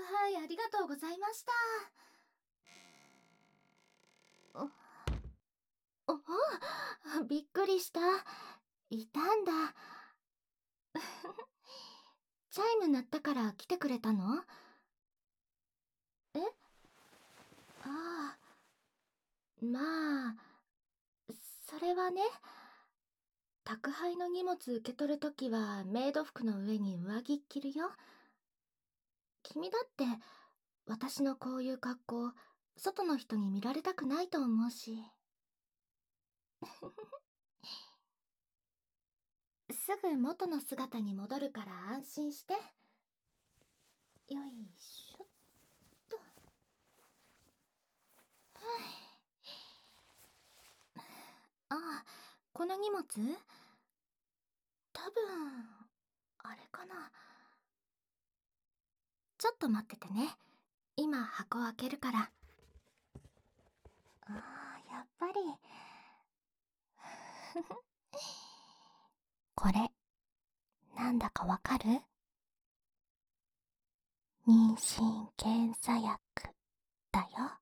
配ありがとうございました。お、お、びっくりした。いたんだ。チャイム鳴ったから来てくれたの？え？ああ、まあ、それはね、宅配の荷物受け取るときはメイド服の上に上着着るよ。君だって私のこういう格好、外の人に見られたくないと思うし。すぐ元の姿に戻るから安心して。よいしょっと。ああ、この荷物多分、あれかな。ちょっと待っててね。今箱開けるから。ああ、やっぱり。これ、なんだかわかる？妊娠検査薬だよ。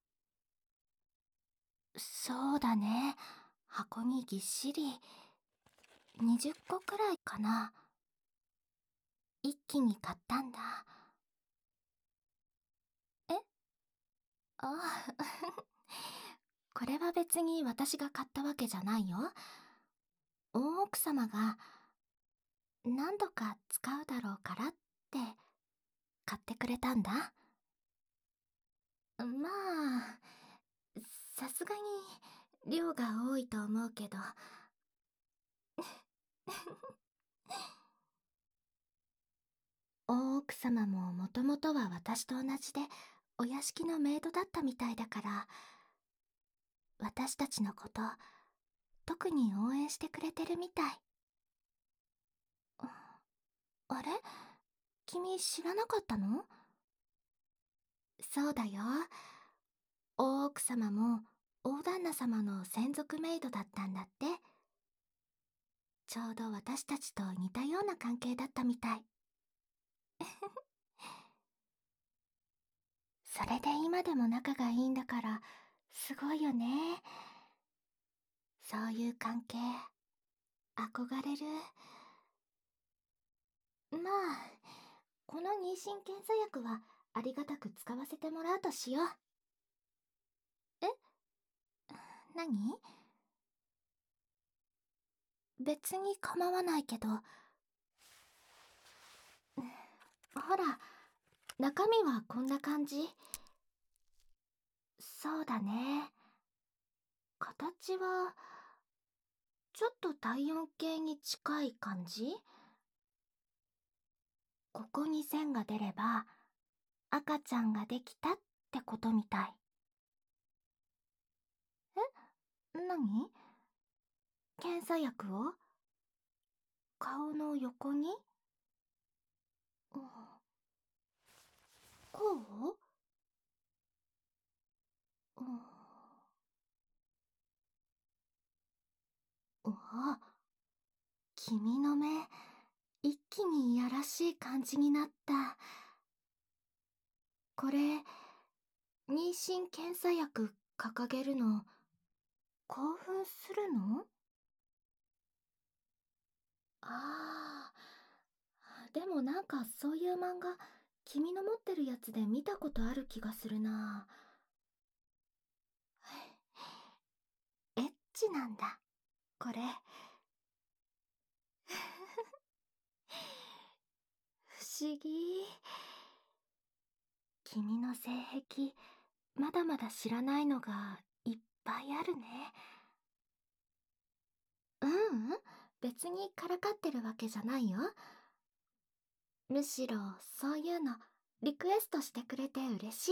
そうだね。箱にぎっしり。20個くらいかな。一気に買ったんだ。え？ああ、これは別に私が買ったわけじゃないよ。大奥様が何度か使うだろうからって買ってくれたんだ。まあ、さすがに量が多いと思うけど。大奥様ももともとは私と同じでお屋敷のメイドだったみたいだから、私たちのこと特に応援してくれてるみたい。あれ？君知らなかったの？そうだよ。大奥様も大旦那様の専属メイドだったんだって。ちょうど私たちと似たような関係だったみたい。それで今でも仲がいいんだからすごいよね。そういう関係憧れる。まあ、この妊娠検査薬はありがたく使わせてもらうとしよう。え？何？別に構わないけど。ほら、中身はこんな感じ。そうだね。形はちょっと体温計に近い感じ。ここに線が出れば赤ちゃんができたってことみたい。何？検査薬を顔の横に？うん、こう？うん、うわ、君の目一気にいやらしい感じになった。これ妊娠検査薬掲げるの興奮するの？ああ、でもなんかそういう漫画、君の持ってるやつで見たことある気がするな。エッチなんだ、これ。不思議。君の性癖、まだまだ知らないのがいっぱいあるね。ううん、別にからかってるわけじゃないよ。むしろそういうのリクエストしてくれて嬉しい。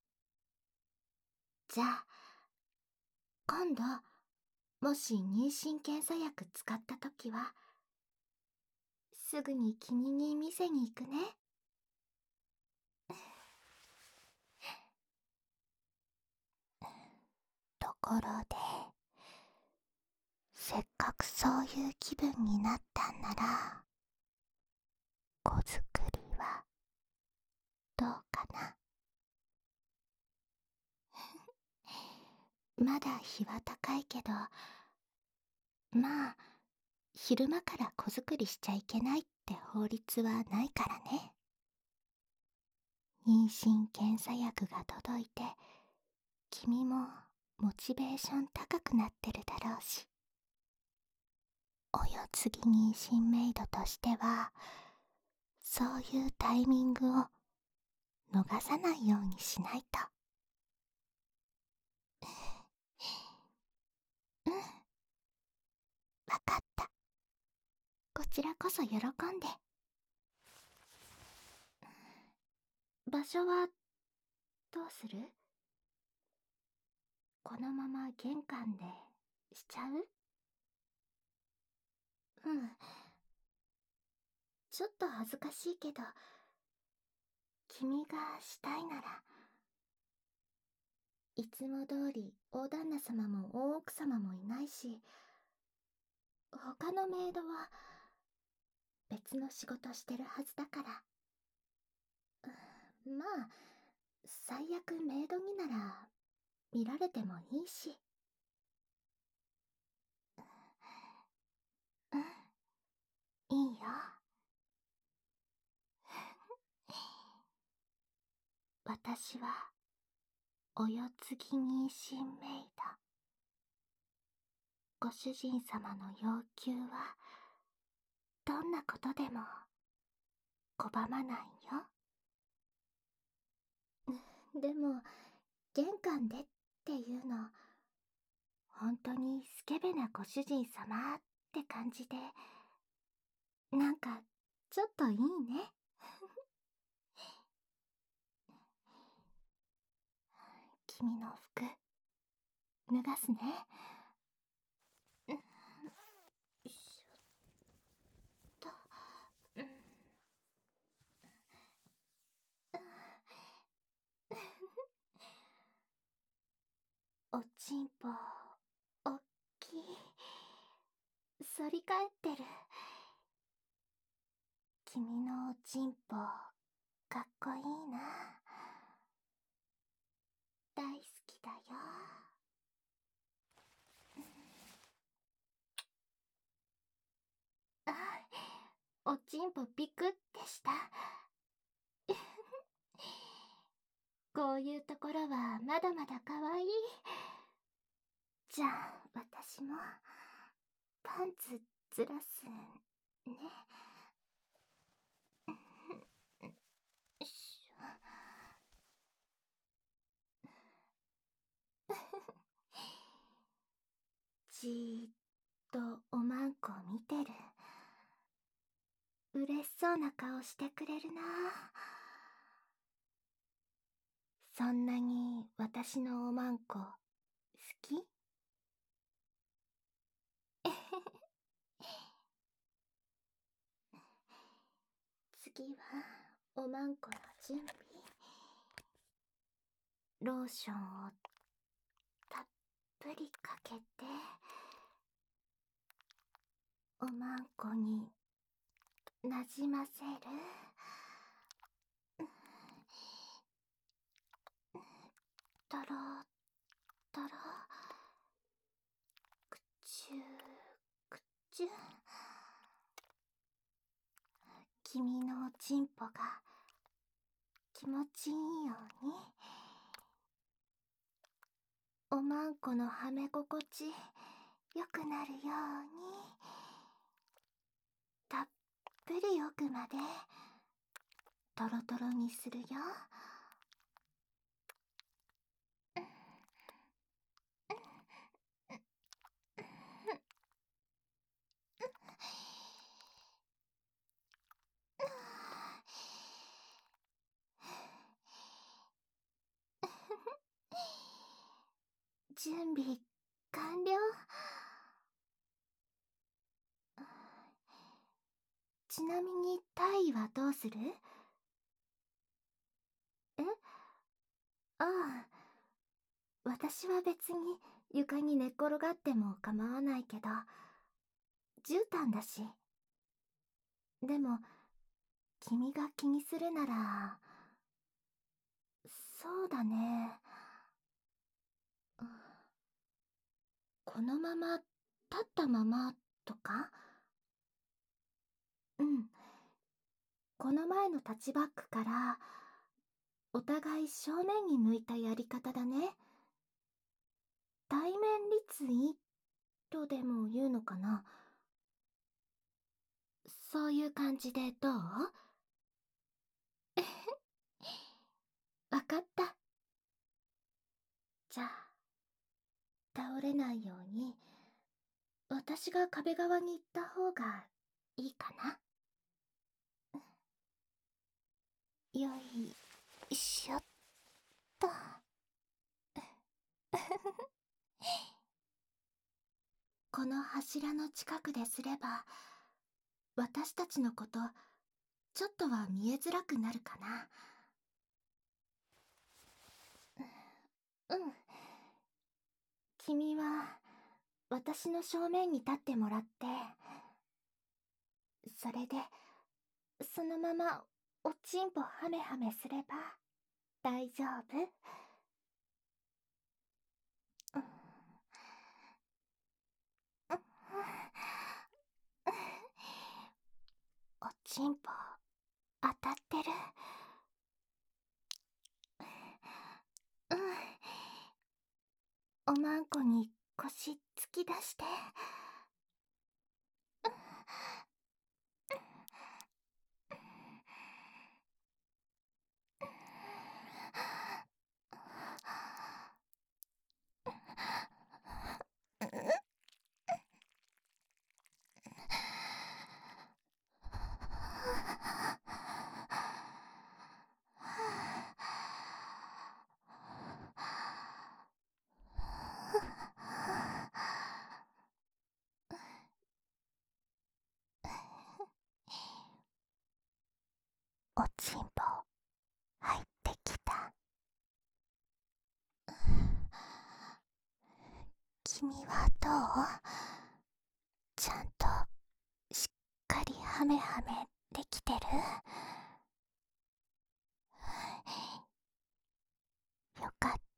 じゃあ今度もし妊娠検査薬使った時はすぐに君に見せに行くね。ところで、せっかくそういう気分になったんなら、子作りはどうかな。まだ日は高いけど、まあ、昼間から子作りしちゃいけないって法律はないからね。妊娠検査薬が届いて、君もモチベーション高くなってるだろうし、お世継ぎ妊娠メイドとしては、そういうタイミングを逃さないようにしないと。うん、わかった。こちらこそ喜んで。場所はどうする？このまま玄関でしちゃう？うん。ちょっと恥ずかしいけど、君がしたいなら、いつも通り大旦那様も大奥様もいないし、他のメイドは別の仕事してるはずだから。まあ、最悪メイドになら見られてもいいし。うん、いいよ。私はお世継ぎ妊娠メイド。ご主人様の要求はどんなことでも拒まないよ。でも玄関でっていうの、本当にスケベなご主人様って感じで、なんかちょっといいね。君の服脱がすね。よいしょっと。おちんぽおっきい。反り返ってる。君のおちんぽかっこいいな。大好きだよ。あ、おちんぽピクってした。こういうところはまだまだ可愛い。じゃあ私もパンツずらすね。よいしょ。じーっとおまんこ見てる。嬉しそうな顔してくれるな。そんなに私のおまんこ好き？次はおまんこの準備。ローションをたっぷりかけて、おまんこになじませる。とろとろ、くちゅくちゅ。君のおちんぽが気持ちいいように、おまんこのはめ心地よくなるように、たっぷり奥までトロトロにするよ。準備完了。ちなみに体位はどうする？え？ああ、私は別に床に寝っ転がっても構わないけど、絨毯だし。でも君が気にするなら、 そうだね。このまま、立ったままとか。うん。この前のタッチバックから、お互い正面に向いたやり方だね。対面立位とでも言うのかな。そういう感じでどう？わかった。じゃあ、倒れないように、私が壁側に行った方がいいかな。よいしょっと。この柱の近くですれば、私たちのこと、ちょっとは見えづらくなるかな。うん。君は、私の正面に立ってもらって、それで、そのまま、おちんぽはめはめすれば、大丈夫？うん。おちんぽ、当たってる。うん。おまんこに腰突き出して。おちんぽ入ってきた。君はどう？ちゃんとしっかりハメハメできてる？よかった。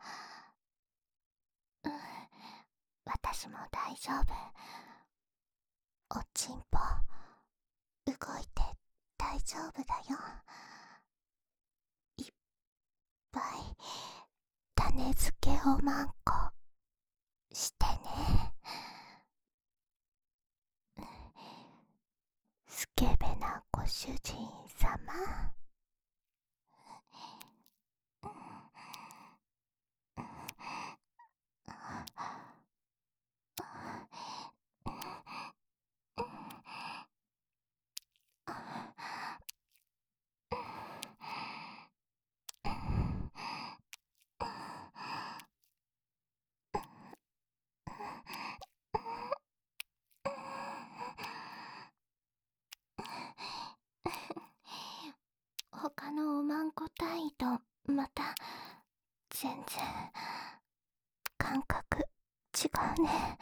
うん、私も大丈夫。おちんぽ動いて大丈夫だよ。いっぱい種付けおまんこしてね。スケベなご主人様。他のおまんこ隊員とまた全然感覚違うね。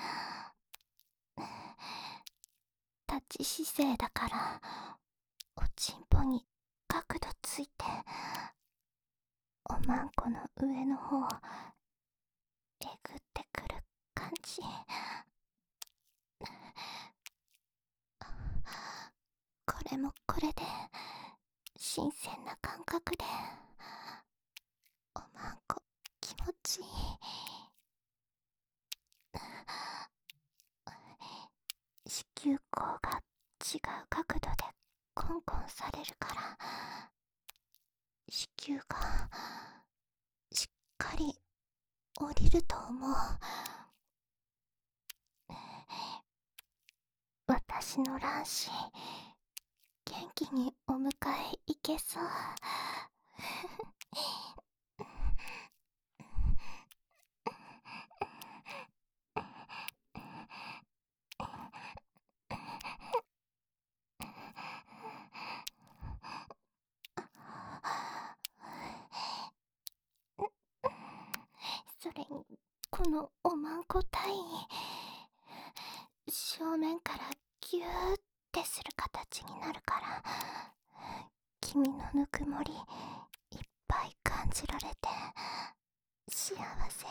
立ち姿勢だからおちんぽに角度ついて、おまんこの上の方えぐってくる感じ。これもこれで新鮮な感覚で、おまんこ気持ちいい。子宮口が違う角度でコンコンされるから、子宮がしっかり降りると思う。私の卵子元気にお迎え行けそう。それにこのおまんこ体正面からギューってする形になるから、君のぬくもりいっぱい感じられて幸せ。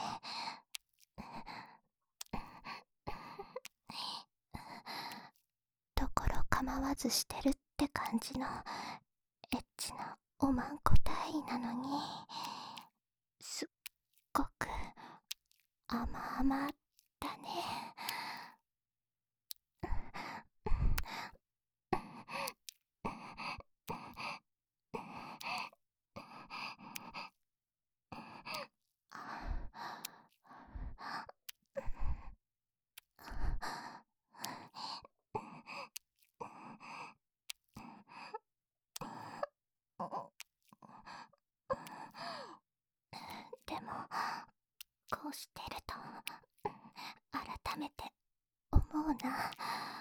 ところ構わずしてるって感じのエッチなおまんこ体位なのに、すっごく甘々だね。でもこうしてると改めて思うな。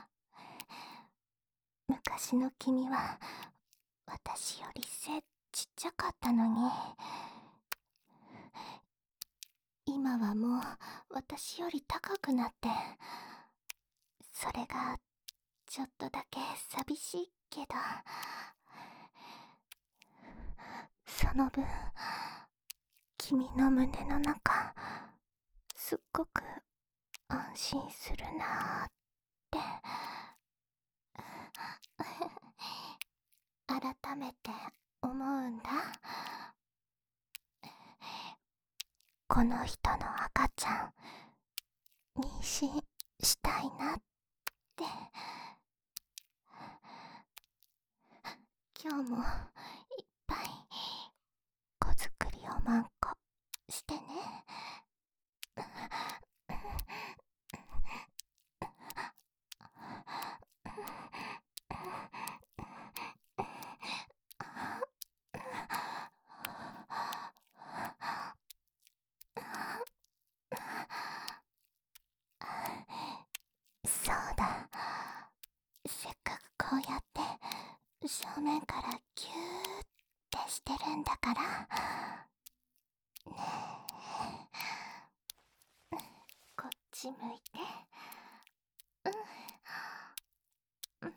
昔の君は私より背ちっちゃかったのに、今はもう私より高くなって、それがちょっとだけ寂しいけど、その分君の胸の中すっごく安心するなーって。改めて思うんだ。この人の赤ちゃん妊娠したいなって。今日もいっぱい子作りをまんこしてね。そうだ、せっかくこうやって正面からギューってしてるんだからね。え、こっち向いて。うんうん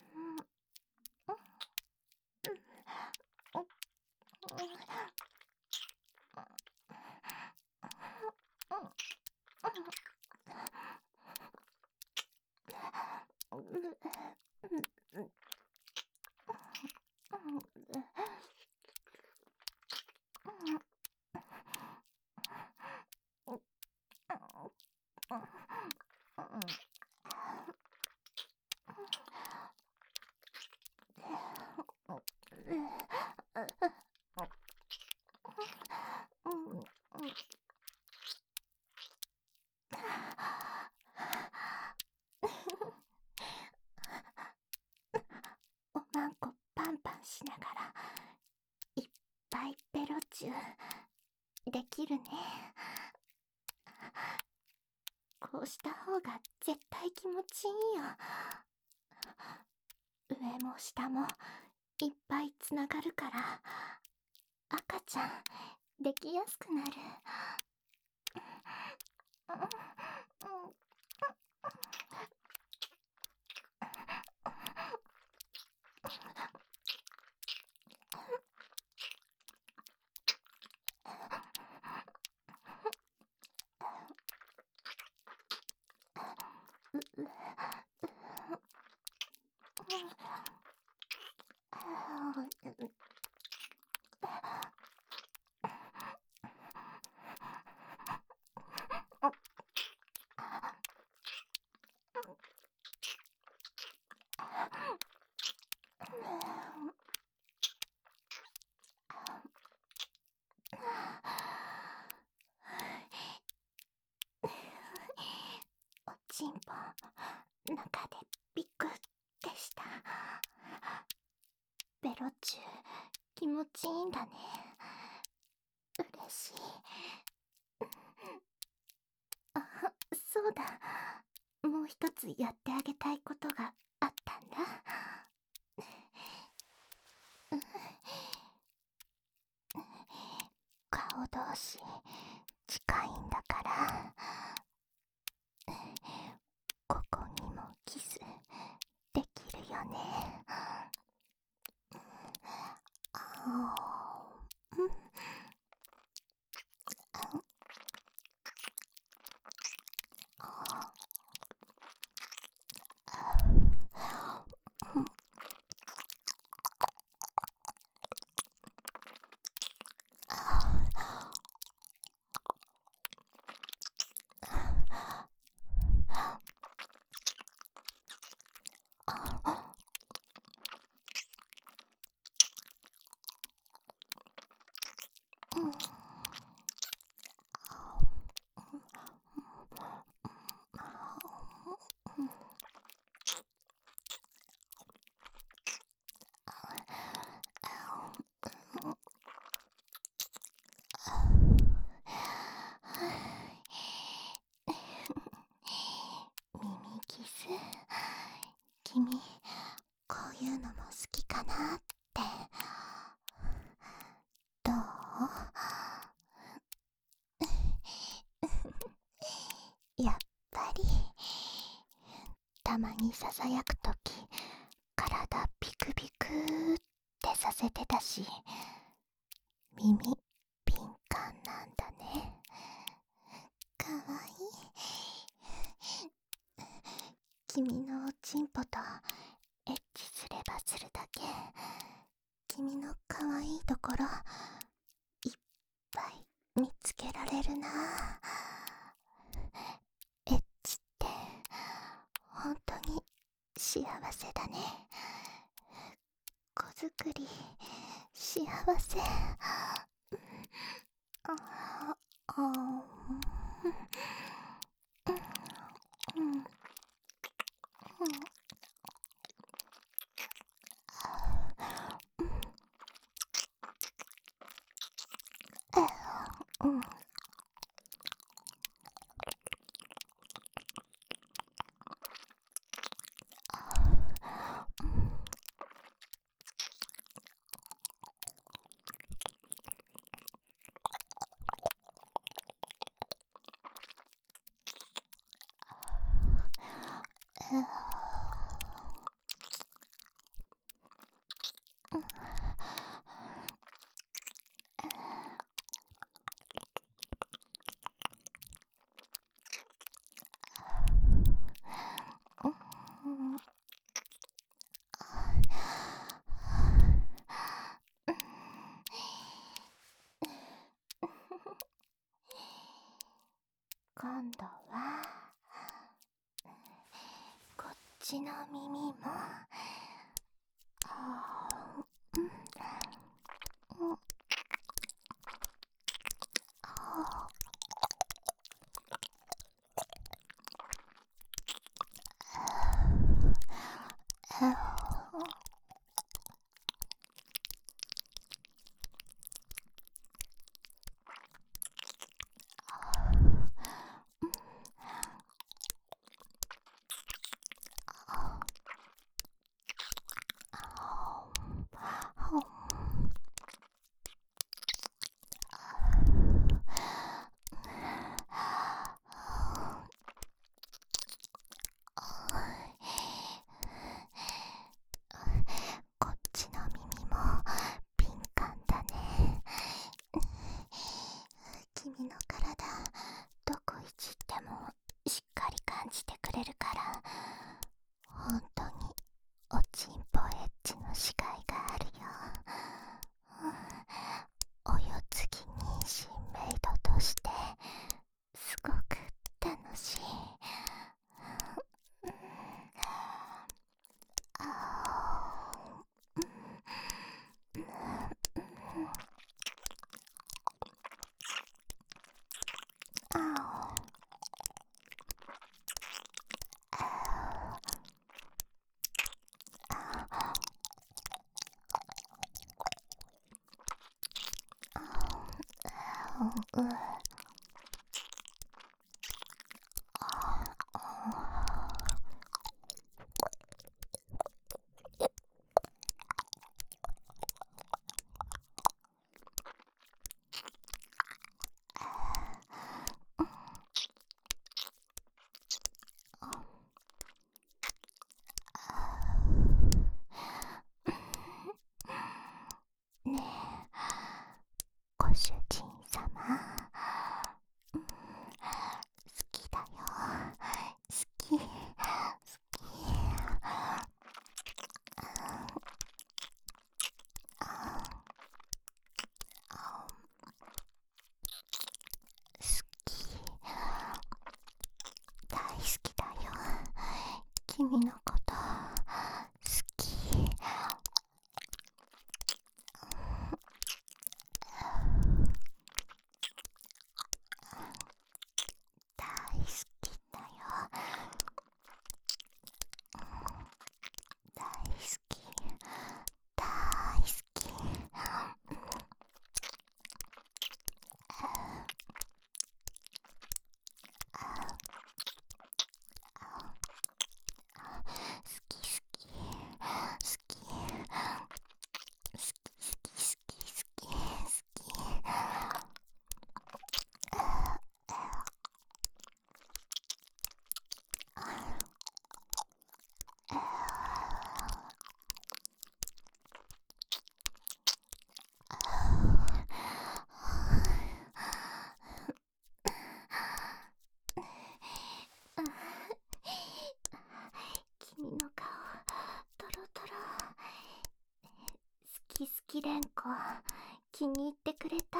おまんこパンパンしながらいっぱいベロチューできるね。こうした方が絶対気持ちいいよ。上も下もいっぱいつながるから赤ちゃんできやすくなる。おちんぽ中でビクってした。ベロチュー気持ちいいんだね。嬉しい。あ、そうだ、もう一つやってあげたいことがあったんだ。顔同士近いんだから、ここにもキスできるよね。あー、 たまにささやくとき体ビクビクってさせてたし、耳敏感なんだね。かわいい。君のおちんぽとエッチすればするだけ君のかわいいところいっぱい見つけられるな。エッチって本当に幸せだね。子作り幸せ。ああ、うん、うん、うん、今度はこっちの耳もこっちの耳も敏感だね。君の体どこいじってもしっかり感じてくれるから、本当におちんぽエッチのしがいがあるよ。お世継ぎ妊娠メイドとしてすごく楽しい。ねえ、ご主人様、好きだよ。好き、好き。好き、大好きだよ。君のこと好き。大好きだよ。大好き、大好き。 きれんこ気に入ってくれた？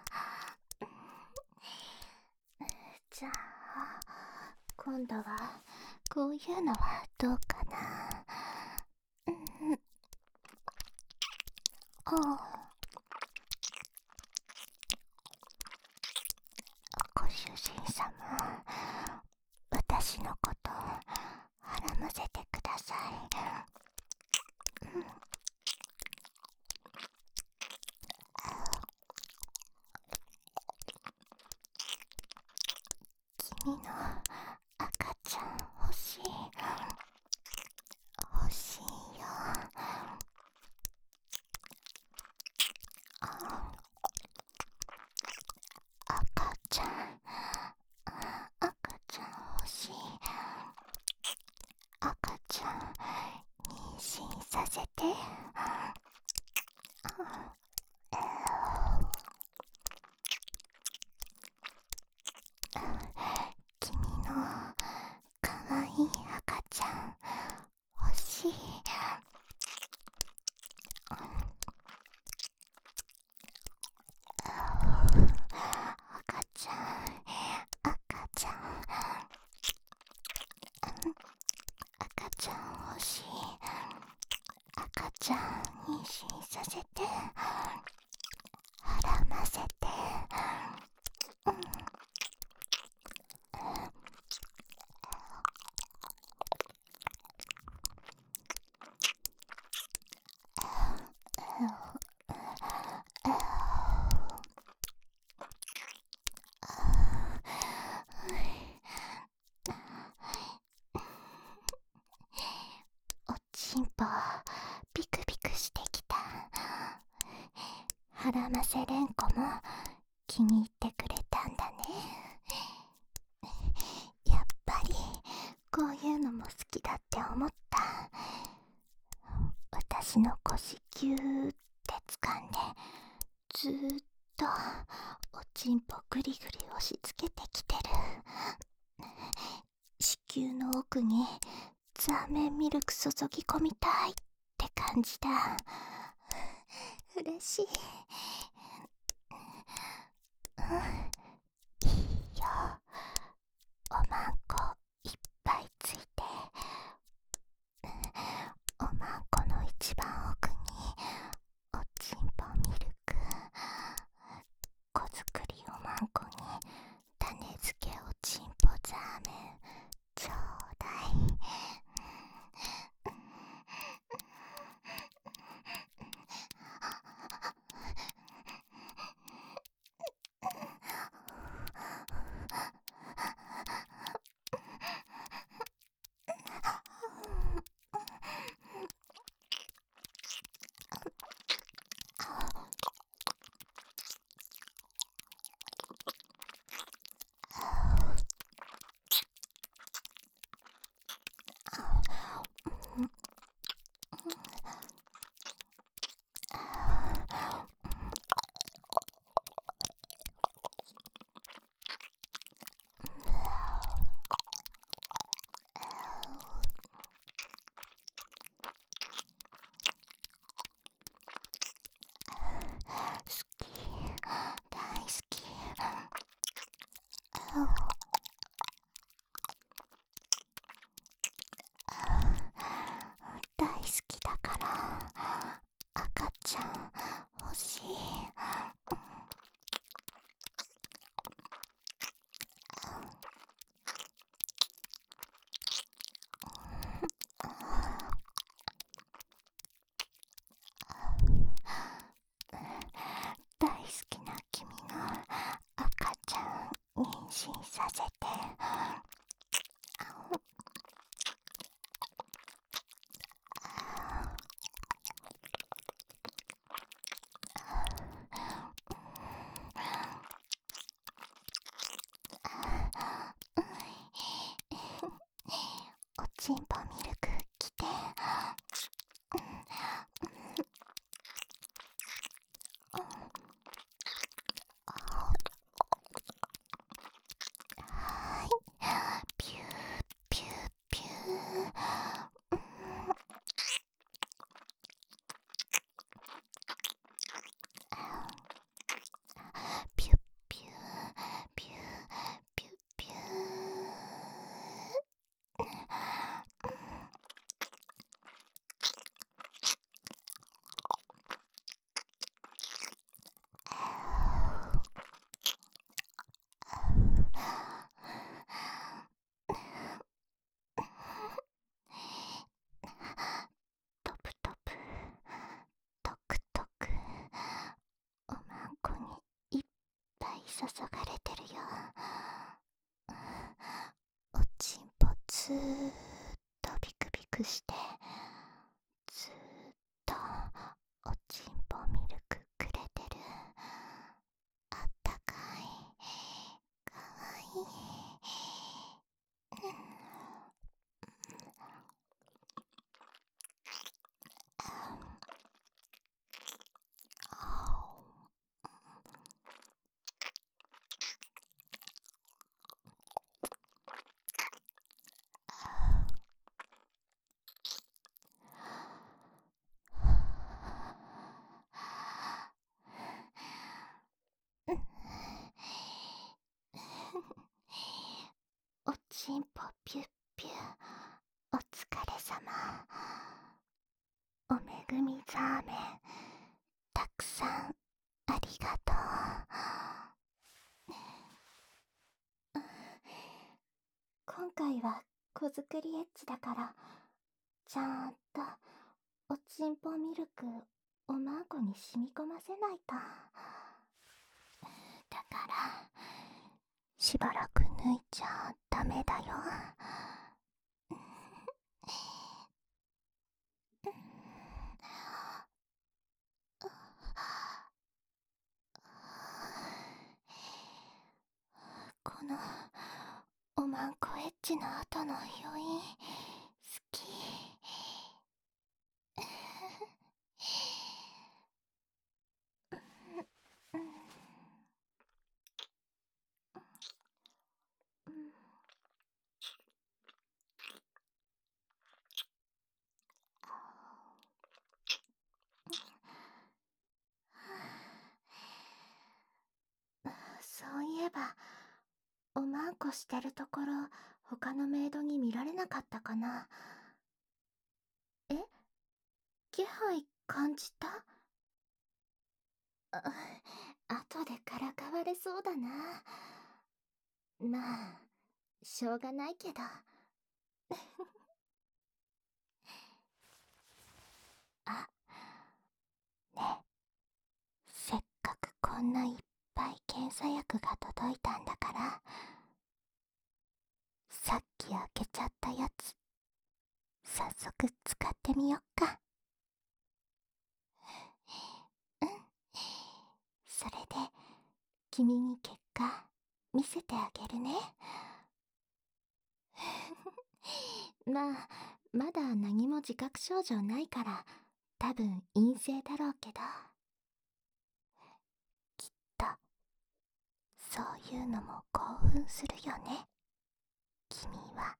じゃあ今度はこういうのはどうかな。ご主人様、私のことはらませてください。君の赤ちゃん欲しい。欲しいよ。赤ちゃん、赤ちゃん欲しい。赤ちゃん妊娠させて。君のかわいい赤ちゃん欲しい。赤ちゃん、赤ちゃん、赤ちゃん欲しい。赤ちゃん妊娠させて、はらませて。おちんぽピクピクしてきた。はらませれんこも気に入ってくれたんだね。やっぱりこういうのも好きだって思った。私の腰ギューって掴んでずーっとおちんぽグリグリ押し付けてきてる。子宮の奥にザーメンミルク注ぎ込みたいって感じだ。嬉しい。いいよ。おまんこいっぱいついて。おまんこの一番奥におちんぽミルク、子作りおまんこに種付けおちんぽザーメンちょうだい。大好き。大好きだから赤ちゃん欲しい。大好きな君の赤ちゃん妊娠させて。おちんぽミルク来て。はい、ピューピューピュー。 注がれてるよ。おちんぽずーっとビクビクして、ずーっとおちんぽミルクくれてる。あったかい、かわいい。おちんぽピュッピュ、お疲れさま。おめぐみザーメン、たくさんありがとう。今回は子作りエッチだから、ちゃんとおちんぽミルクおまんこに染み込ませないと。だからしばらく抜いちゃダメだよ。このおまんこエッチの後の余韻好き。そういえばおまんこしてるところ他のメイドに見られなかったかな。え、気配感じた？後でからかわれそうだな。まあしょうがないけど。あ、ね、せっかくこんないっぱい検査薬が届いたんだから、さっき開けちゃったやつ早速使ってみよっか。うん、それで君に結果見せてあげるね。まあまだ何も自覚症状ないから多分陰性だろうけど、きっとそういうのも興奮するよね、君は。